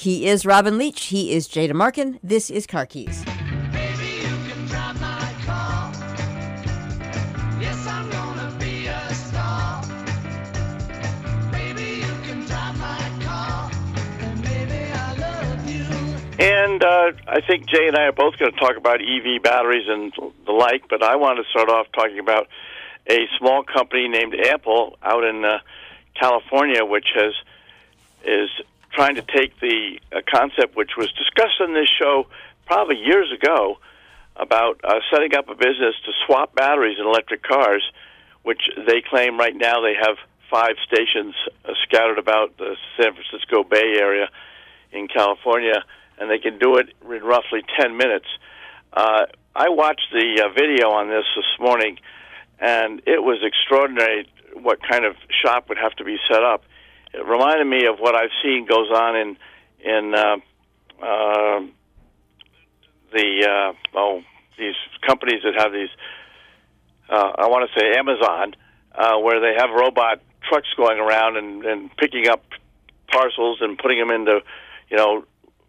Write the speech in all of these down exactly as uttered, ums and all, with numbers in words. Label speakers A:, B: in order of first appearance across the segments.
A: He is Robin Leach. He is Jay DeMarkin. This is Car Keys.
B: And uh, I think Jay and I are both going to talk about E V batteries and the like, but I want to start off talking about a small company named Ample out in uh, California, which has is trying to take the uh, concept which was discussed on this show probably years ago about uh, setting up a business to swap batteries in electric cars, which they claim right now they have five stations uh, scattered about the San Francisco Bay Area in California, and they can do it in roughly ten minutes. Uh, I watched the uh, video on this this morning, and it was extraordinary what kind of shop would have to be set up. It reminded me of what I've seen goes on in in uh, uh, the uh, oh these companies that have these. Uh, I want to say Amazon, uh, where they have robot trucks going around and, and picking up parcels and putting them into, you know,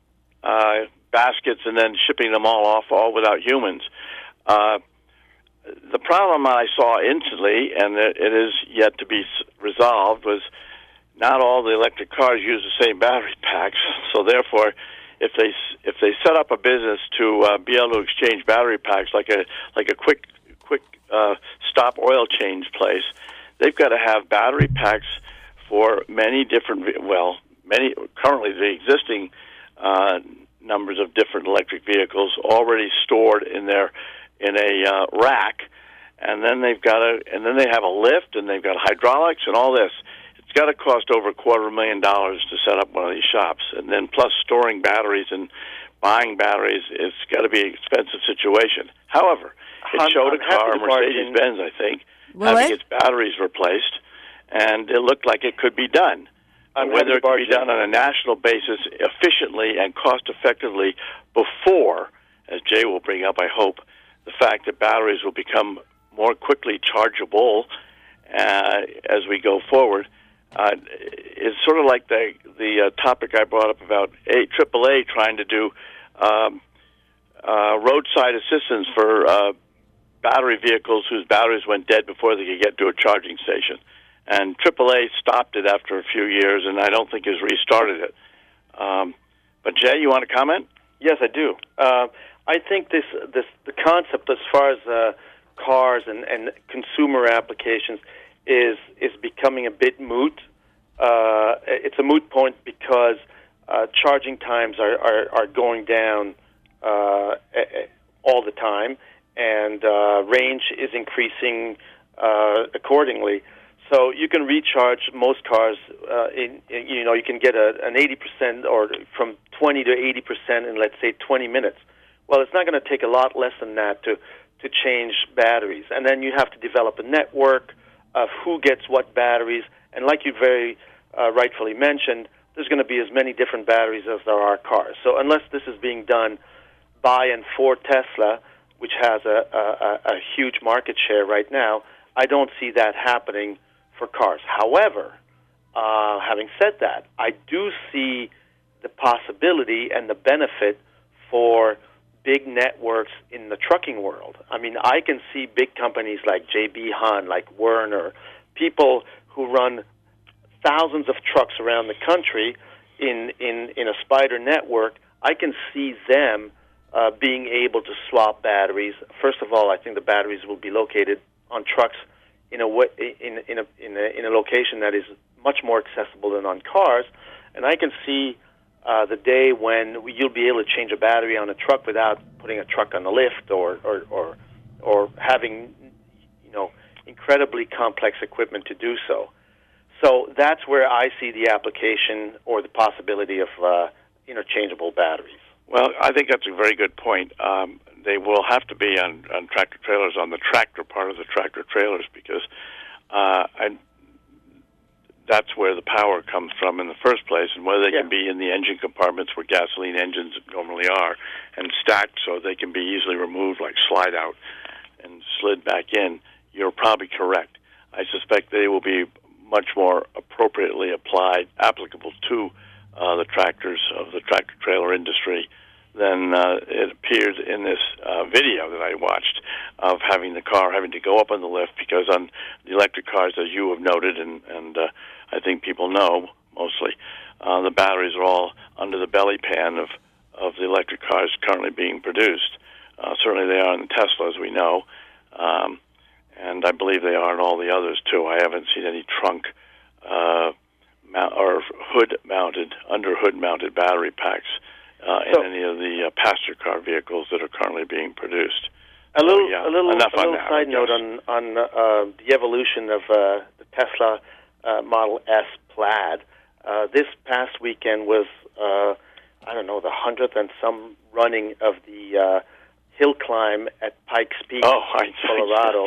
B: uh, baskets and then shipping them all off, all without humans. Uh, the problem I saw instantly, and it, it is yet to be resolved, was not all the electric cars use the same battery packs. So therefore, if they if they set up a business to uh, be able to exchange battery packs like a like a quick quick uh, stop oil change place, they've got to have battery packs for many different well many currently the existing uh, numbers of different electric vehicles already stored in their in a uh, rack, and then they've got to and then they have a lift and they've got hydraulics and all this. It's got to cost over a quarter of a million dollars to set up one of these shops, and then plus storing batteries and buying batteries, it's got to be an expensive situation. However, it
C: I'm,
B: showed
C: I'm
B: a car, Mercedes-Benz, I think,
A: Will
B: having
A: it?
B: its batteries replaced, and it looked like it could be done.
C: I'm
B: Whether it could be
C: in.
B: done on a national basis efficiently and cost-effectively before, as Jay will bring up, I hope, the fact that batteries will become more quickly chargeable uh, as we go forward, uh, is sort of like the the uh, topic I brought up about a, triple A trying to do um, uh, roadside assistance for uh, battery vehicles whose batteries went dead before they could get to a charging station. And triple A stopped it after a few years, and I don't think has restarted it. Um, but Jay, you want to comment?
C: Yes, I do. Uh, I think this this the concept as far as uh, cars and, and consumer applications is is becoming a bit moot. Uh, it's a moot point because uh, charging times are, are, are going down uh, all the time, and uh, range is increasing uh, accordingly. So you can recharge most cars. Uh, in, in you know, you can get a, an eighty percent or from twenty to eighty percent in, let's say, twenty minutes. Well, it's not going to take a lot less than that to to change batteries, and then you have to develop a network of who gets what batteries. And like you very uh, rightfully mentioned, there's going to be as many different batteries as there are cars. So unless this is being done by and for Tesla, which has a, a, a huge market share right now, I don't see that happening for cars. However, uh, having said that, I do see the possibility and the benefit for big networks in the trucking world. I mean, I can see big companies like J B. Hunt, like Werner, people who run thousands of trucks around the country in, in, in a spider network. I can see them uh, being able to swap batteries. First of all, I think the batteries will be located on trucks in a way, in in a in a in a location that is much more accessible than on cars, and I can see uh, the day when you'll be able to change a battery on a truck without putting a truck on the lift or or or, or having you know incredibly complex equipment to do so. So that's where I see the application or the possibility of uh, interchangeable batteries.
B: Well, I think that's a very good point. Um, they will have to be on, on tractor trailers, on the tractor part of the tractor trailers, because uh, I, that's where the power comes from in the first place, and whether they
C: Yeah.
B: can be in the engine compartments where gasoline engines normally are and stacked so they can be easily removed, like slide out and slid back in. You're probably correct. I suspect they will be much more appropriately applied, applicable to uh, the tractors of the tractor-trailer industry than uh, it appeared in this uh, video that I watched of having the car having to go up on the lift, because on the electric cars, as you have noted, and, and uh, I think people know mostly, uh, the batteries are all under the belly pan of, of the electric cars currently being produced. Uh, certainly they are in the Tesla, as we know, um, and I believe they are in all the others, too. I haven't seen any trunk uh, mount, or hood-mounted, under-hood-mounted battery packs Uh, in
C: so,
B: any of the uh, passenger car vehicles that are currently being produced.
C: A little,
B: so, yeah,
C: a little,
B: enough
C: a little
B: on that,
C: side note on on uh, the evolution of uh, the Tesla uh, Model S Plaid. Uh, this past weekend was, uh, I don't know, the hundredth and some running of the uh, hill climb at Pikes Peak,
B: oh,
C: in Colorado.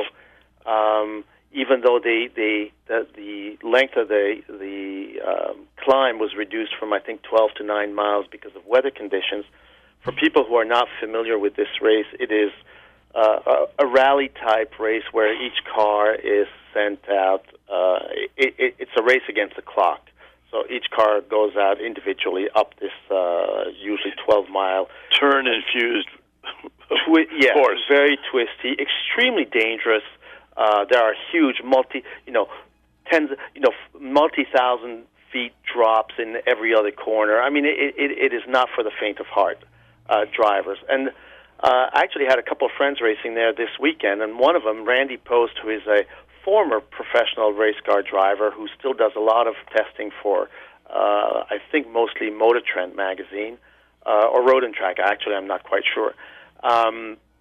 C: Um, even though the the the, the length of the the um, climb was reduced from I think twelve to nine miles because of weather conditions. For people who are not familiar with this race, it is uh, a, a rally type race where each car is sent out. Uh, it, it, it's a race against the clock. So each car goes out individually up this uh, usually twelve mile
B: turn infused
C: twi- yeah,
B: course.
C: Very twisty, extremely dangerous. Uh, there are huge multi, you know, tens, you know, multi-thousand feet drops in every other corner. I mean, it, it, it is not for the faint of heart, uh, drivers. And uh, I actually had a couple of friends racing there this weekend, and one of them, Randy Post, who is a former professional race car driver who still does a lot of testing for, uh, I think, mostly Motor Trend magazine, uh, or Road and Track. Actually, I'm not quite sure. Um,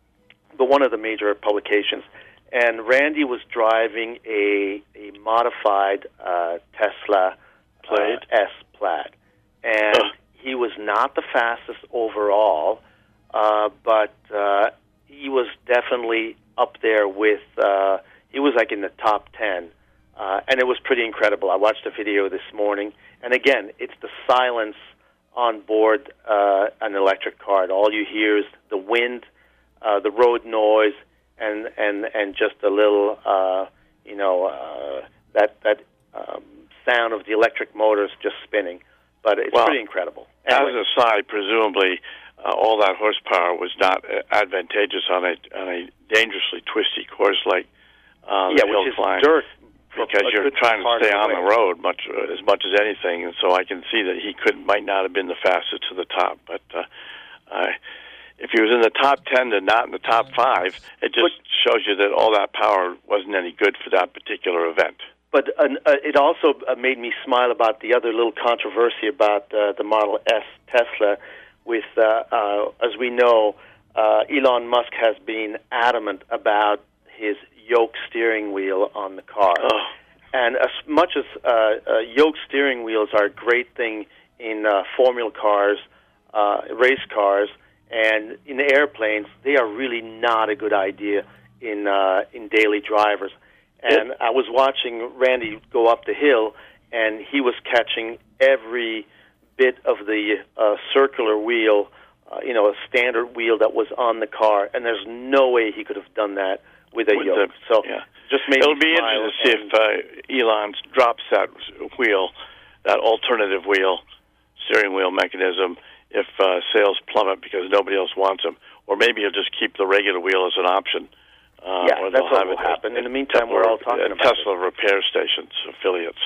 C: but one of the major publications. And Randy was driving a a modified uh, Tesla
B: Plaid.
C: Uh, S Plaid, and
B: uh.
C: he was not the fastest overall, uh, but uh, he was definitely up there with. Uh, he was like in the top ten, uh, and it was pretty incredible. I watched the video this morning, and again, it's the silence on board uh, an electric car. All you hear is the wind, uh, the road noise. And, and and just a little, uh, you know, uh, that that um, sound of the electric motors just spinning, but it's
B: well,
C: pretty incredible.
B: Anyway. As
C: Anyway.
B: an aside, presumably uh, all that horsepower was not advantageous on a on a dangerously twisty course like uh,
C: yeah,
B: the hill
C: which is
B: climb,
C: dirt,
B: because you're trying to stay on the road much uh, as much as anything, and so I can see that he could might not have been the fastest to the top, but. Uh, I, If he was in the top ten and not in the top five, it just but, shows you that all that power wasn't any good for that particular event.
C: But uh, uh, it also uh, made me smile about the other little controversy about uh, the Model S Tesla. With, uh, uh, as we know, uh, Elon Musk has been adamant about his yoke steering wheel on the car.
B: Oh.
C: And as much as uh, uh, yoke steering wheels are a great thing in uh, formula cars, uh, race cars, and in the airplanes, they are really not a good idea in uh, in daily drivers. And it, I was watching Randy go up the hill, and he was catching every bit of the uh, circular wheel, uh, you know, a standard wheel that was on the car. And there's no way he could have done that with a
B: with
C: yoke.
B: The,
C: so
B: yeah.
C: just made
B: It'll
C: me
B: be
C: smile.
B: interesting to see if uh, Elon drops that wheel, that alternative wheel, steering wheel mechanism, if uh, sales plummet because nobody else wants them, or maybe he'll just keep the regular wheel as an option. Uh,
C: yeah,
B: or
C: that's what will
B: it
C: happen. In the meantime, Tesla, we're all talking
B: uh,
C: about
B: Tesla
C: it.
B: repair stations, affiliates.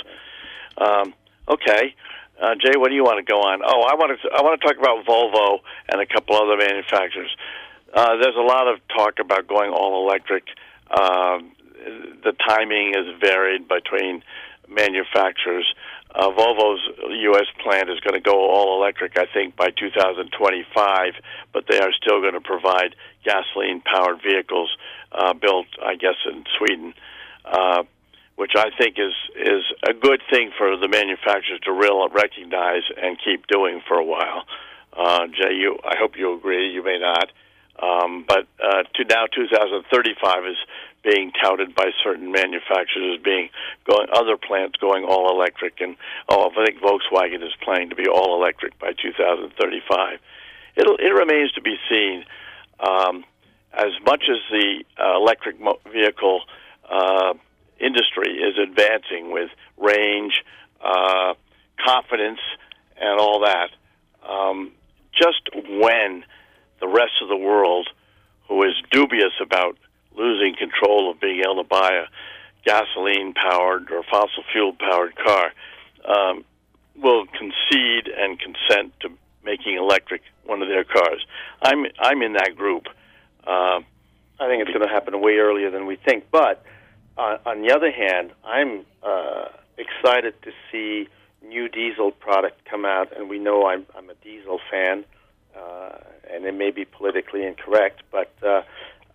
B: Um, okay, uh, Jay, what do you want to go on? Oh, I want to I want to talk about Volvo and a couple other manufacturers. Uh, there's a lot of talk about going all electric. Um, the timing is varied between manufacturers. Uh, Volvo's U S plant is going to go all electric, I think, by two thousand twenty-five, but they are still going to provide gasoline-powered vehicles uh, built, I guess, in Sweden, uh, which I think is is a good thing for the manufacturers to real recognize and keep doing for a while. Uh, Jay, you, I hope you agree. You may not. Um, but uh, to now two thousand thirty-five is being touted by certain manufacturers as being going, other plants going all electric, and oh, I think Volkswagen is planning to be all electric by two thousand thirty-five. It'll, it remains to be seen. Um, as much as the uh, electric mo- vehicle uh, industry is advancing with range, uh, confidence, and all that. Um, just when the rest of the world, who is dubious about losing control of being able to buy a gasoline-powered or fossil fuel-powered car, um, will concede and consent to making electric one of their cars. I'm I'm in that group. Uh,
C: I think it's going to happen way earlier than we think. But uh, on the other hand, I'm uh, excited to see new diesel product come out, and we know I'm I'm a diesel fan, uh, and it may be politically incorrect, but uh,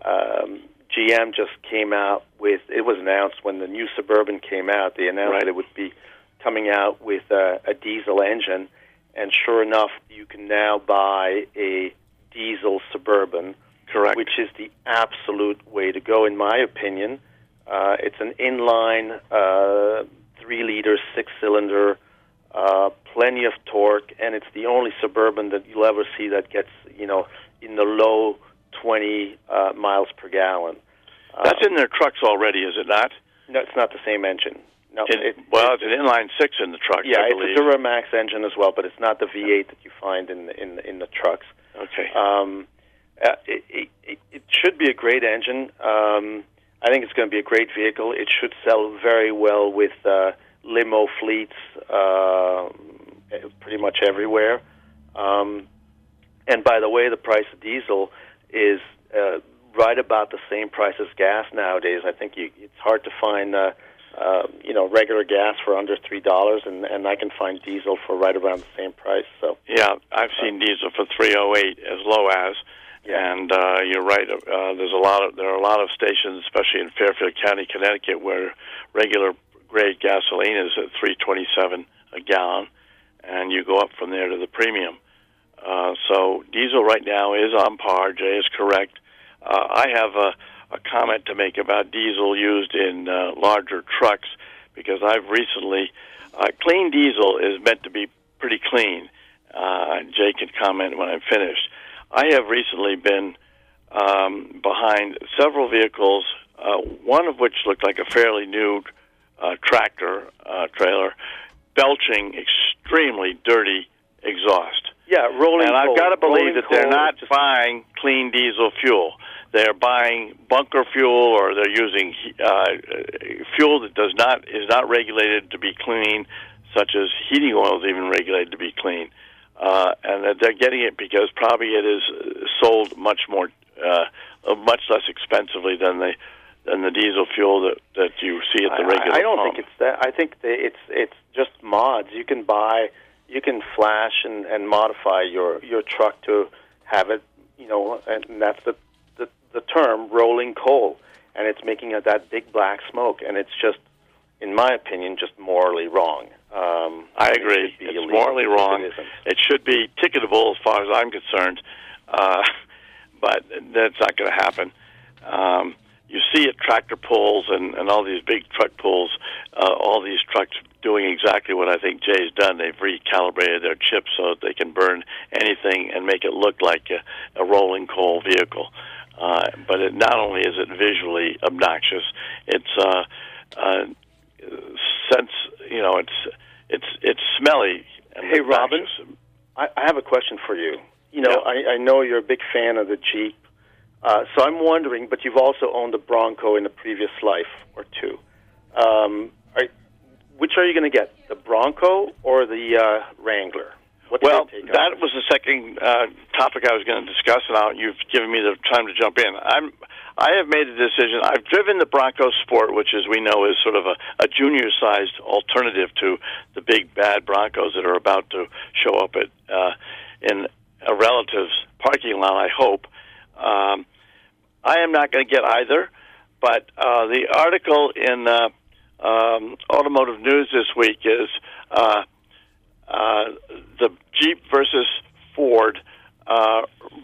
C: um, G M just came out with, it was announced when the new Suburban came out, they announced
B: right.
C: that it would be coming out with a, a diesel engine, and sure enough, you can now buy a diesel Suburban,
B: correct,
C: which is the absolute way to go, in my opinion. Uh, it's an inline, uh, three-liter, six-cylinder, uh, plenty of torque, and it's the only Suburban that you'll ever see that gets, you know, in the low twenty uh, miles per gallon.
B: That's
C: um,
B: in their trucks already, is it not?
C: No, it's not the same engine. No,
B: it,
C: it,
B: well,
C: it,
B: it's an inline six in the trucks.
C: Yeah,
B: I
C: it's
B: believe.
C: a Duramax engine as well, but it's not the V eight that you find in the, in the, in the trucks.
B: Okay.
C: Um, uh, it, it, it should be a great engine. Um, I think it's going to be a great vehicle. It should sell very well with uh, limo fleets, uh, pretty much everywhere. Um, and by the way, the price of diesel is uh, right about the same price as gas nowadays. I think you, it's hard to find, uh, uh, you know, regular gas for under three dollars, and, and I can find diesel for right around the same price. So
B: yeah, I've seen uh, diesel for three oh eight as low as.
C: Yeah.
B: And uh, you're right. Uh, there's a lot of there are a lot of stations, especially in Fairfield County, Connecticut, where regular grade gasoline is at three twenty-seven a gallon, and you go up from there to the premium. Uh, so diesel right now is on par. Jay is correct. Uh, I have a, a comment to make about diesel used in uh, larger trucks, because I've recently uh, clean diesel is meant to be pretty clean. Uh, Jay can comment when I'm finished. I have recently been um, behind several vehicles, uh, one of which looked like a fairly new uh, tractor uh, trailer, belching extremely dirty exhaust.
C: Yeah, rolling
B: And I've
C: coal.
B: got to believe
C: rolling
B: that they're
C: coal
B: not
C: just...
B: buying clean diesel fuel. They're buying bunker fuel, or they're using uh, fuel that does not is not regulated to be clean, such as heating oil is even regulated to be clean. Uh, and that they're getting it because probably it is sold much more, uh, much less expensively than the than the diesel fuel that, that you see at the regular
C: I, I don't
B: pump.
C: think it's that. I think that it's it's just mods. You can buy, you can flash and, and modify your, your truck to have it, you know, and that's the, the the term rolling coal, and it's making a, that big black smoke, and it's just, in my opinion, just morally wrong. Um,
B: I agree.
C: It
B: it's morally wrong.
C: It,
B: it should be ticketable as far as I'm concerned, uh, but that's not going to happen. Um, you see at tractor pulls and, and all these big truck pulls, uh, all these trucks doing exactly what I think Jay's done. They've recalibrated their chips so that they can burn anything and make it look like a, a rolling coal vehicle. Uh, but it, not only is it visually obnoxious, it's uh, uh, sense, you know, it's it's it's smelly. And
C: hey, Robin, I, I have a question for you. You know,
B: yeah.
C: I, I know you're a big fan of the Jeep, uh, so I'm wondering. But you've also owned a Bronco in a previous life or two. Um, are, which are you going to get, the Bronco or the uh, Wrangler? What's
B: well,
C: your take on
B: that
C: this?
B: was the second uh, topic I was going to discuss, and now you've given me the time to jump in. I'm, I have made a decision. I've driven the Bronco Sport, which, as we know, is sort of a, a junior-sized alternative to the big, bad Broncos that are about to show up at uh, in a relative's parking lot, I hope. Um, I am not going to get either, but uh, the article in uh, um, Automotive News this week is... Uh, Uh, the Jeep versus Ford uh,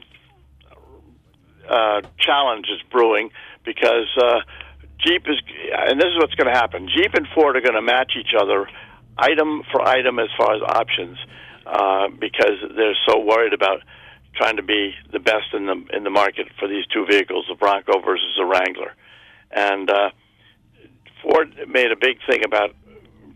B: uh, challenge is brewing, because uh, Jeep is, and this is what's going to happen. Jeep and Ford are going to match each other item for item as far as options, uh, because they're so worried about trying to be the best in the in the market for these two vehicles, the Bronco versus the Wrangler. And uh, Ford made a big thing about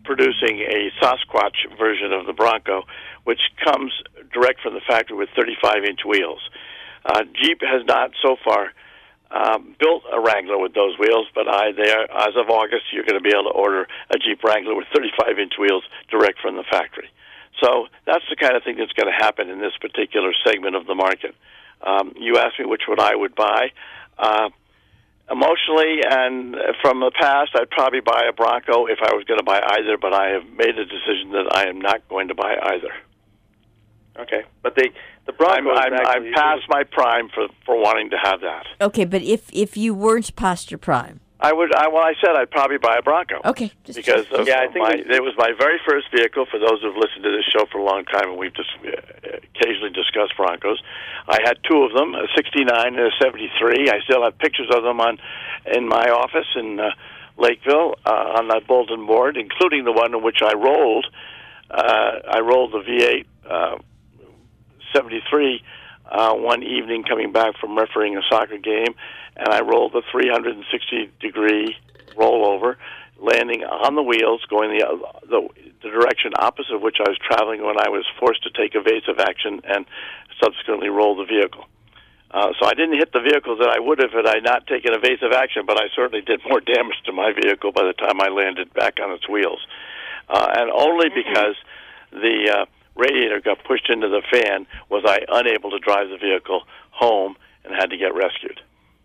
B: producing a Sasquatch version of the Bronco, which comes direct from the factory with thirty-five inch wheels. Uh, Jeep has not so far um, built a Wrangler with those wheels, but I, there, as of August, you're going to be able to order a Jeep Wrangler with thirty-five inch wheels direct from the factory. So that's the kind of thing that's going to happen in this particular segment of the market. Um, you asked me which one I would buy. Uh, emotionally and from the past, I'd probably buy a Bronco if I was going to buy either, but I have made a decision that I am not going to buy either.
C: Okay, but they, the Bronco
B: I'm, I'm,
C: actually,
B: I'm past my prime for, for wanting to have that.
A: Okay, but if, if you weren't past your prime.
B: I would. I, well, I said I'd probably buy a Bronco.
A: Okay, just,
B: because
A: just,
B: of
C: yeah, I think
B: my,
C: we,
B: it was my very first vehicle. For those who've listened to this show for a long time, and we've just uh, occasionally discussed Broncos, I had two of them, a sixty-nine and a seventy-three. I still have pictures of them on in my office in uh, Lakeville uh, on that bulletin board, including the one in which I rolled. Uh, I rolled the V eight uh, seventy-three uh, one evening coming back from refereeing a soccer game, and I rolled the three hundred sixty degree rollover, landing on the wheels, going the, the the direction opposite of which I was traveling when I was forced to take evasive action and subsequently roll the vehicle. Uh, so I didn't hit the vehicle that I would have had I not taken evasive action, but I certainly did more damage to my vehicle by the time I landed back on its wheels. Uh, and only because the uh, radiator got pushed into the fan was I unable to drive the vehicle home and had to get rescued.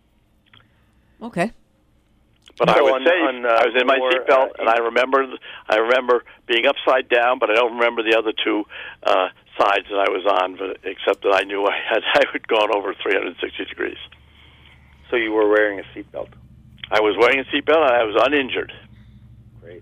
A: Okay.
B: But
C: so
B: I was
C: on,
B: safe.
C: On, uh,
B: I was in my
C: more,
B: seatbelt,
C: uh,
B: and I remember I remember being upside down, but I don't remember the other two uh, sides that I was on, but, except that I knew I had I had gone over three hundred sixty degrees.
C: So you were wearing a seatbelt?
B: I was wearing a seatbelt, and I was uninjured.
C: Great.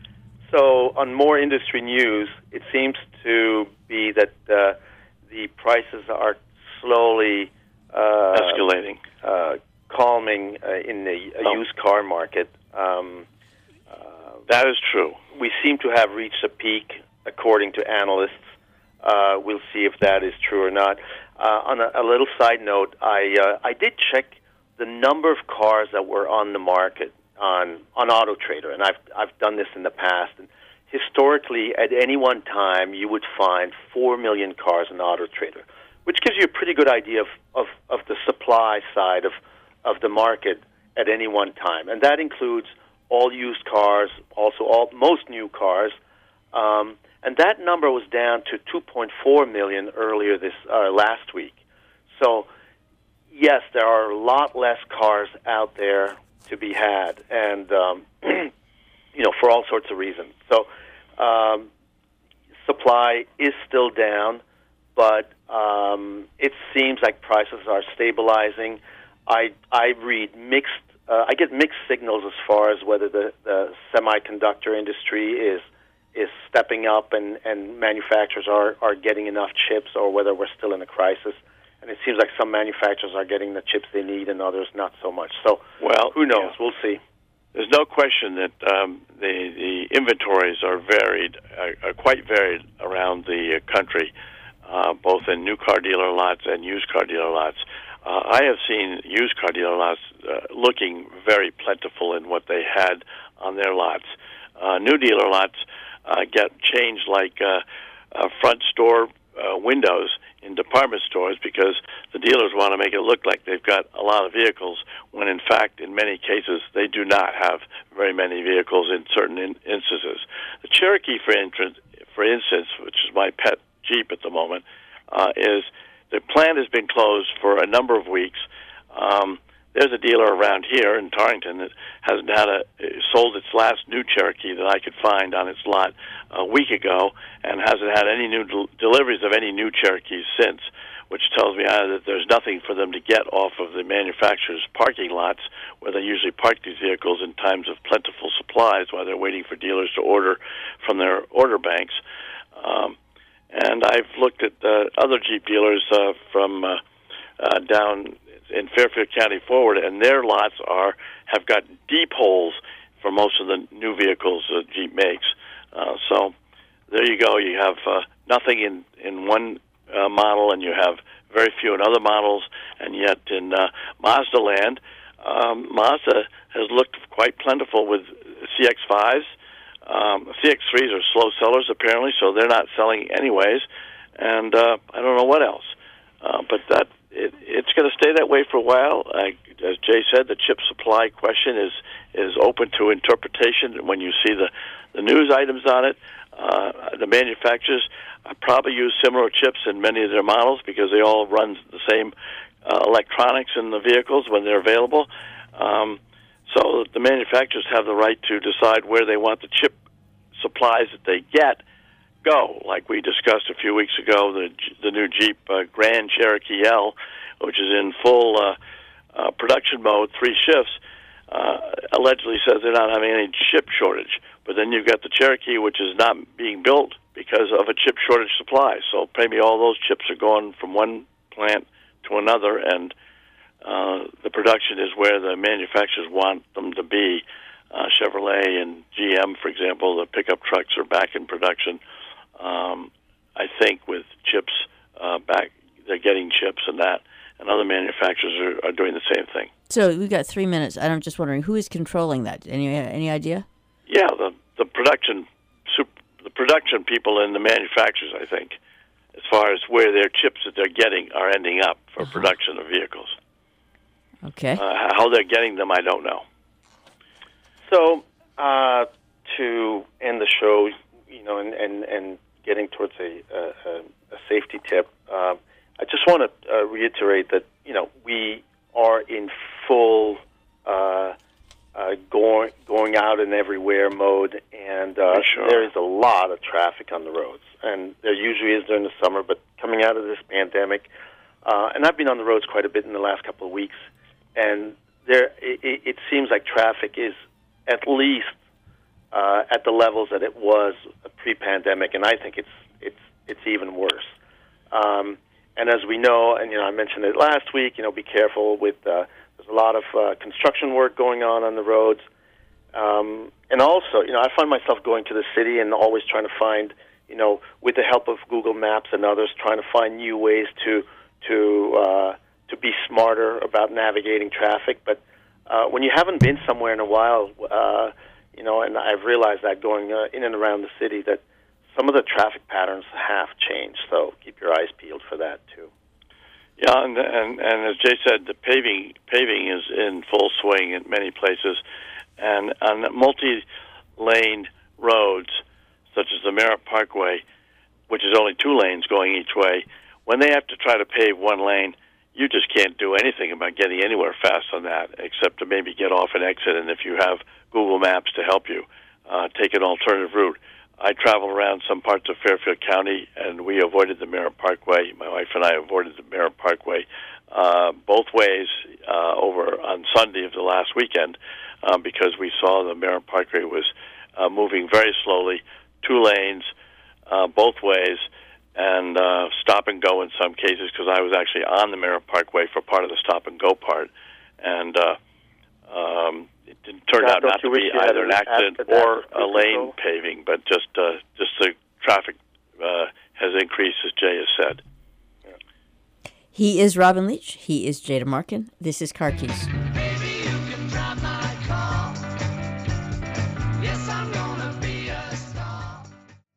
C: So on more industry news, it seems to be that uh, the prices are slowly uh,
B: escalating.
C: Uh, calming uh, in the uh,
B: oh.
C: used car market. Um, uh,
B: that is true.
C: We seem to have reached a peak, according to analysts. Uh, we'll see if that is true or not. Uh, on a, a little side note, I uh, I did check the number of cars that were on the market on on Auto Trader, and I've I've done this in the past. And historically, at any one time, you would find four million cars on Auto Trader, which gives you a pretty good idea of of, of the supply side of of the market at any one time, and that includes all used cars, also all most new cars, um, and that number was down to two point four million earlier this uh, last week. So, yes, there are a lot less cars out there to be had, and um, you know, for all sorts of reasons. So, um, supply is still down, but um, it seems like prices are stabilizing. I I read mixed. Uh, I get mixed signals as far as whether the, the semiconductor industry is is stepping up and, and manufacturers are, are getting enough chips, or whether we're still in a crisis. And it seems like some manufacturers are getting the chips they need, and others not so much. So,
B: well,
C: who knows?
B: Yeah.
C: We'll see.
B: There's no question that um, the the inventories are varied, uh, are quite varied around the uh, country, uh, both in new car dealer lots and used car dealer lots. Uh, I have seen used car dealer lots uh, looking very plentiful in what they had on their lots. Uh, new dealer lots uh, get changed like uh, uh, front store uh, windows in department stores because the dealers want to make it look like they've got a lot of vehicles, when in fact, in many cases, they do not have very many vehicles in certain in- instances. The Cherokee, for, instance, for instance, which is my pet Jeep at the moment, uh, is... The plant has been closed for a number of weeks. Um, there's a dealer around here in Torrington that hasn't had a sold its last new Cherokee that I could find on its lot a week ago, and hasn't had any new del- deliveries of any new Cherokees since, which tells me either that there's nothing for them to get off of the manufacturer's parking lots, where they usually park these vehicles in times of plentiful supplies while they're waiting for dealers to order from their order banks. Um, And I've looked at uh, other Jeep dealers uh, from uh, uh, down in Fairfield County forward, and their lots are have got deep holes for most of the new vehicles uh, Jeep makes. Uh, so there you go. You have uh, nothing in, in one uh, model, and you have very few in other models. And yet in uh, Mazda land, um, Mazda has looked quite plentiful with C X fives, Um, C X threes are slow sellers, apparently, so they're not selling anyways. And uh, I don't know what else. Uh, but that it, it's going to stay that way for a while. Uh, as Jay said, the chip supply question is is open to interpretation. When you see the, the news items on it, uh, the manufacturers probably use similar chips in many of their models because they all run the same uh, electronics in the vehicles when they're available. Um, so the manufacturers have the right to decide where they want the chip supplies that they get go. Like we discussed a few weeks ago, the the new Jeep uh, Grand Cherokee L, which is in full uh, uh, production mode, three shifts, uh, allegedly says they're not having any chip shortage. But then you've got the Cherokee, which is not being built because of a chip shortage supply. So maybe all those chips are going from one plant to another, and uh, the production is where the manufacturers want them to be. Uh, Chevrolet and G M, for example, the pickup trucks are back in production. Um, I think with chips uh, back, they're getting chips and that, and other manufacturers are, are doing the same thing.
A: So we've got three minutes. I'm just wondering, who is controlling that? Any any idea?
B: Yeah, the the production super, the production people and the manufacturers, I think, as far as where their chips that they're getting are ending up for uh-huh. production of vehicles.
A: Okay.
B: Uh, how they're getting them, I don't know.
C: So uh, to end the show, you know, and, and, and getting towards a, a, a safety tip, um, I just want to uh, reiterate that, you know, we are in full uh, uh, going going out and everywhere mode, and uh,
B: sure.
C: there is a lot of traffic on the roads, and there usually is during the summer, but coming out of this pandemic, uh, and I've been on the roads quite a bit in the last couple of weeks, and there it, it seems like traffic is at least uh, at the levels that it was pre-pandemic, and I think it's it's it's even worse. Um, and as we know, and you know, I mentioned it last week. You know, be careful with. Uh, there's a lot of uh, construction work going on on the roads, um, and also, you know, I find myself going to the city and always trying to find, you know, with the help of Google Maps and others, trying to find new ways to to uh, to be smarter about navigating traffic. But uh, when you haven't been somewhere in a while, uh, you know, and I've realized that going uh, in and around the city, that some of the traffic patterns have changed. So keep your eyes peeled for that too.
B: Yeah, and and, and as Jay said, the paving paving is in full swing in many places, and on multi-lane roads such as the Merritt Parkway, which is only two lanes going each way, when they have to try to pave one lane, you just can't do anything about getting anywhere fast on that, except to maybe get off an exit, and if you have Google Maps to help you, uh, take an alternative route. I travel around some parts of Fairfield County, and we avoided the Merritt Parkway. My wife and I avoided the Merritt Parkway uh, both ways uh, over on Sunday of the last weekend uh, because we saw the Merritt Parkway was uh, moving very slowly, two lanes, uh, both ways, and uh, stop and go in some cases because I was actually on the Merritt Parkway for part of the stop and go part, and uh, um, it turned
C: now,
B: out not to be either an accident or a lane
C: control?
B: paving, but just uh, just the traffic uh, has increased, as Jay has said.
A: He is Robin Leach. He is Jay DeMarkin. This is Car Keys.